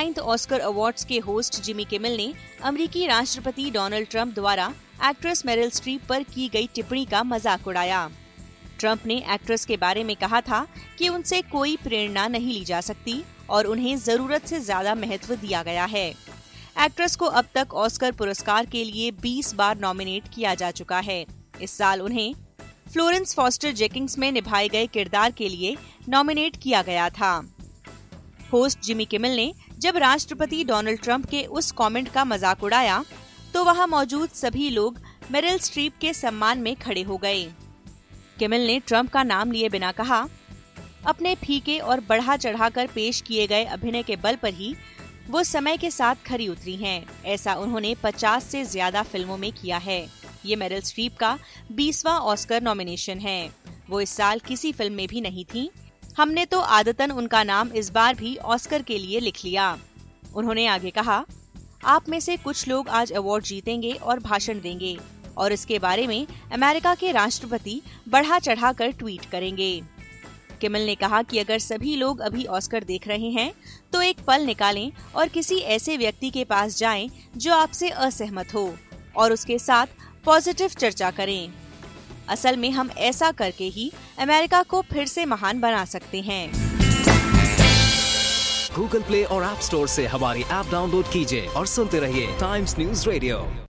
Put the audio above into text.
49th Oscar awards के host Jimmy Kimmel ने अमेरिकी राष्ट्रपति डोनाल्ड ट्रंप द्वारा एक्ट्रेस मेरिल स्ट्रीप पर की गई टिप्पणी का मजाक उड़ाया। ट्रंप ने एक्ट्रेस के बारे में कहा था कि उनसे कोई प्रेरणा नहीं ली जा सकती और उन्हें जरूरत से ज्यादा महत्व दिया गया है। एक्ट्रेस को अब तक ऑस्कर पुरस्कार के लिए 20 बार नॉमिनेट किया जा चुका है। इस साल उन्हें फ्लोरेंस फॉस्टर जेकिंग्स में निभाए गए किरदार के लिए नॉमिनेट किया गया था। होस्ट जिमी किमेल ने जब राष्ट्रपति डोनाल्ड ट्रंप के उस कमेंट का मजाक उड़ाया तो वहां मौजूद सभी लोग मेरिल स्ट्रीप के सम्मान में खड़े हो गए। किमेल ने ट्रंप का नाम लिए बिना कहा, अपने फीके और बढ़ा चढ़ाकर पेश किए गए अभिनय के बल पर ही वो समय के साथ खरी उतरी हैं। ऐसा उन्होंने 50 से ज्यादा फिल्मों में किया है। ये मेरिल स्ट्रीप का 20वां ऑस्कर नॉमिनेशन है। वो इस साल किसी फिल्म में भी नहीं थी। हमने तो आदतन उनका नाम इस बार भी ऑस्कर के लिए लिख लिया। उन्होंने आगे कहा, आप में से कुछ लोग आज अवार्ड जीतेंगे और भाषण देंगे और इसके बारे में अमेरिका के राष्ट्रपति बढ़ा चढ़ाकर ट्वीट करेंगे। किमेल ने कहा कि अगर सभी लोग अभी ऑस्कर देख रहे हैं तो एक पल निकालें और किसी ऐसे व्यक्ति के पास जाएं जो आपसे असहमत हो और उसके साथ पॉजिटिव चर्चा करें। असल में हम ऐसा करके ही अमेरिका को फिर से महान बना सकते हैं। गूगल प्ले और ऐप स्टोर से हमारी ऐप डाउनलोड कीजिए और सुनते रहिए टाइम्स न्यूज़ रेडियो।